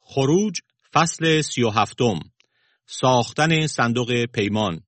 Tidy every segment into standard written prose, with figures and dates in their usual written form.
خروج فصل 37. ساختن صندوق پیمان.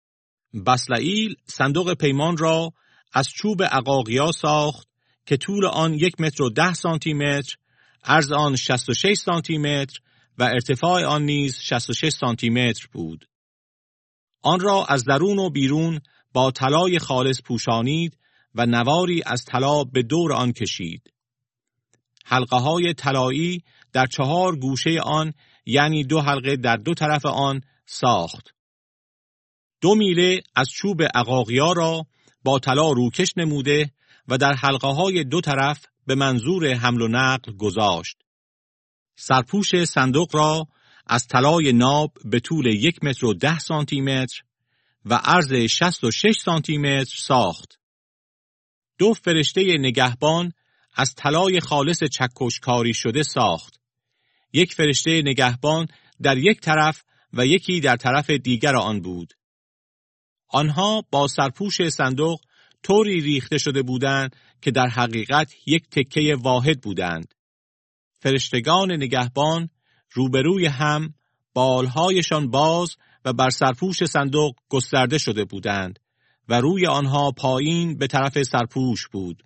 بسلئیل صندوق پیمان را از چوب عقاقیا ساخت که طول آن 1.10 سانتیمتر، عرض آن 66 سانتیمتر و ارتفاع آن نیز 66 سانتیمتر بود. آن را از درون و بیرون با طلای خالص پوشانید و نواری از طلا به دور آن کشید. حلقه‌های طلایی در 4 گوشه آن، یعنی 2 حلقه در 2 طرف آن ساخت. 2 میله از چوب عقاقیا را با طلا روکش نموده و در حلقه‌های 2 طرف به منظور حمل و نقل گذاشت. سرپوش صندوق را از طلای ناب به طول 1.10 سانتیمتر و عرض 66 سانتیمتر ساخت. 2 فرشته نگهبان از طلای خالص چکش کاری شده ساخت. 1 فرشته نگهبان در 1 طرف و یکی در طرف دیگر آن بود. آنها با سرپوش صندوق طوری ریخته شده بودند که در حقیقت 1 تکه واحد بودند. فرشتگان نگهبان روبروی هم، بالهایشان باز و بر سرپوش صندوق گسترده شده بودند و روی آنها پایین به طرف سرپوش بود.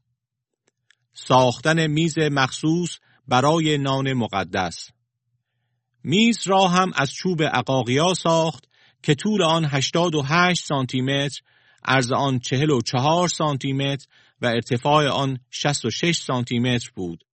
ساختن میز مخصوص برای نان مقدس. میز را هم از چوب عقاقیا ساخت که طول آن 88 سانتیمتر، عرض آن 44 سانتیمتر و ارتفاع آن 66 سانتیمتر بود.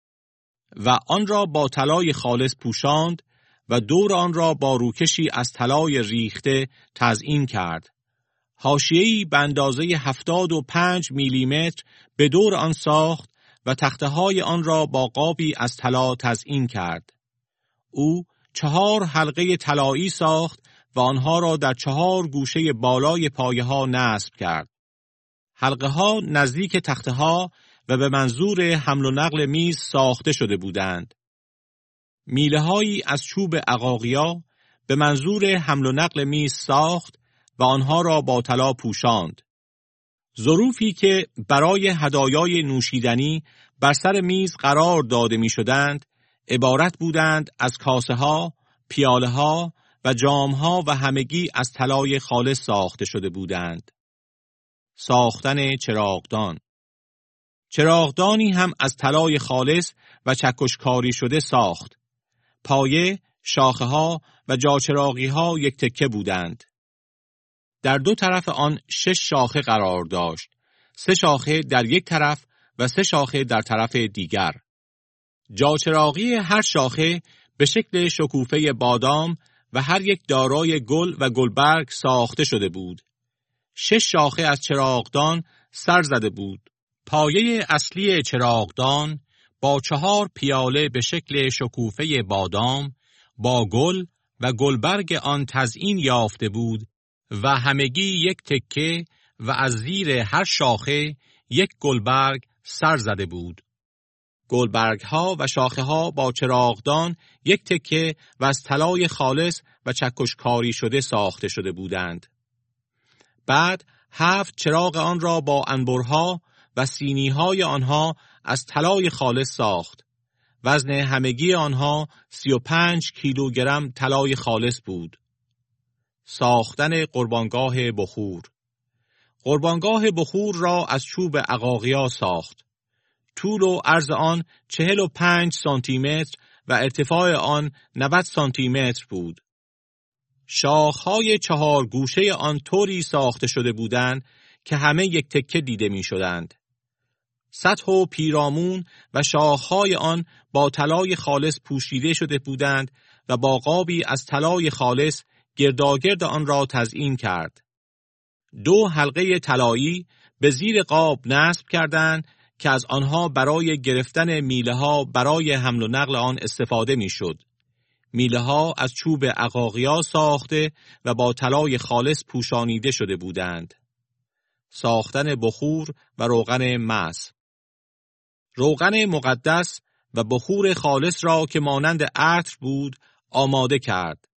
و آن را با طلای خالص پوشاند و دور آن را با روکشی از طلای ریخته تزیین کرد. حاشیه‌ای به اندازه 75 میلیمتر به دور آن ساخت و تخته‌های آن را با قابی از طلا تزیین کرد. او 4 حلقه طلایی ساخت و آنها را در 4 گوشه بالای پایه‌ها نصب کرد. حلقه‌ها نزدیک تخته‌ها و به منظور حمل و نقل میز ساخته شده بودند. میله‌هایی از چوب عقاقیا به منظور حمل و نقل میز ساخت و آنها را با طلا پوشاند. ظروفی که برای هدایای نوشیدنی بر سر میز قرار داده می شدند، عبارت بودند از کاسه ها، پیاله ها و جام ها و همگی از طلای خالص ساخته شده بودند. ساختن چراغدان. چراغدانی هم از طلای خالص و چکش کاری شده ساخت. پایه، شاخه ها و جاچراغی ها 1 تکه بودند. در 2 طرف آن 6 شاخه قرار داشت. 3 شاخه در 1 طرف و 3 شاخه در طرف دیگر. جاچراغی هر شاخه به شکل شکوفه بادام و هر یک دارای گل و گلبرگ ساخته شده بود. 6 شاخه از چراغدان سر زده بود. پایه اصلی چراغدان با 4 پیاله به شکل شکوفه بادام با گل و گلبرگ آن تزیین یافته بود و همگی 1 تکه و از زیر هر شاخه 1 گلبرگ سر زده بود. گلبرگ ها و شاخه ها با چراغدان 1 تکه و از طلای خالص و چکش کاری شده ساخته شده بودند. بعد 7 چراغ آن را با انبرها و سینی های آنها از طلای خالص ساخت. وزن همگی آنها 35 کیلوگرم طلای خالص بود. ساختن قربانگاه بخور. قربانگاه بخور را از چوب عقاقیا ساخت. طول و عرض آن 45 سانتیمتر و ارتفاع آن 90 سانتیمتر بود. شاخهای 4 گوشه آن طوری ساخته شده بودند که همه 1 تکه دیده می شدند. سطح و پیرامون و شاخهای آن با طلای خالص پوشیده شده بودند و با قابی از طلای خالص گرداگرد آن را تزیین کرد. 2 حلقه طلایی به زیر قاب نصب کردند که از آنها برای گرفتن میله ها برای حمل و نقل آن استفاده می شد. میله ها از چوب عقاقیا ساخته و با طلای خالص پوشانیده شده بودند. ساختن بخور و روغن مس. روغن مقدس و بخور خالص را که مانند عطر بود آماده کرد.